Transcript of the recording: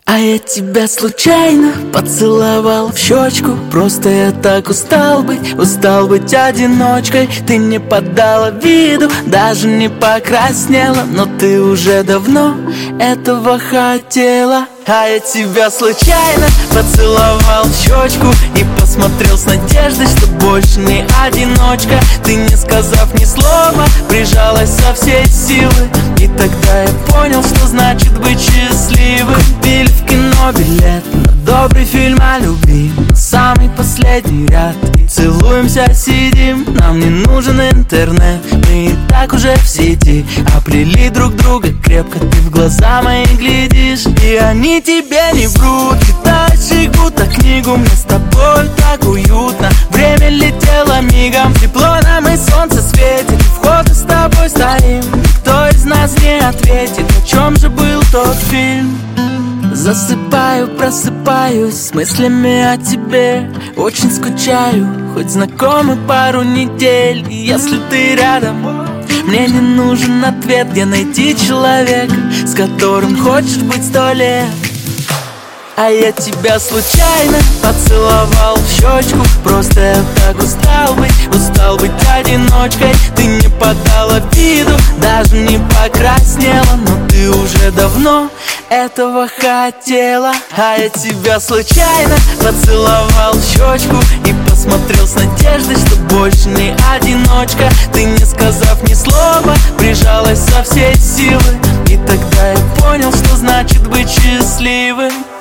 А я тебя случайно поцеловал в щечку. Просто я так устал быть одиночкой. Ты не подала виду, даже не покраснела, но ты уже давно этого хотела. А я тебя случайно поцеловал в щечку и посмотрел с надеждой, что больше не одиночка. Ты, не сказав ни слова, прижалась со всей силы. И тогда я понял, что значит быть счастливым. Купили в кино билет на добрый фильм о любви, на самый последний ряд, и целуемся, сидим. Нам не нужен интернет, мы и так уже в сети. Оплели друг друга крепко, ты в глаза мои глядишь, и они тебе не врут. Читаешь их будто книгу, мне с тобой так уютно. Время летело мигом, тепло нам и солнце светит. У входа с тобой стоим, никто из нас не ответит, о чем же был тот фильм. Засыпаю, просыпаюсь с мыслями о тебе. Очень скучаю, хоть знакомы пару недель. И если ты рядом, мне не нужен ответ. Где найти человека, с которым хочешь быть 100 лет? А я тебя случайно поцеловал в щечку. Просто я так устал быть одиночкой. Ты не подала виду, даже не покраснела, но ты уже давно этого хотела. А я тебя случайно поцеловал в щечку и посмотрел с надеждой, что больше не одиночка. Ты, не сказав ни слова, прижалась со всей силы. И тогда я понял, что значит быть счастливым.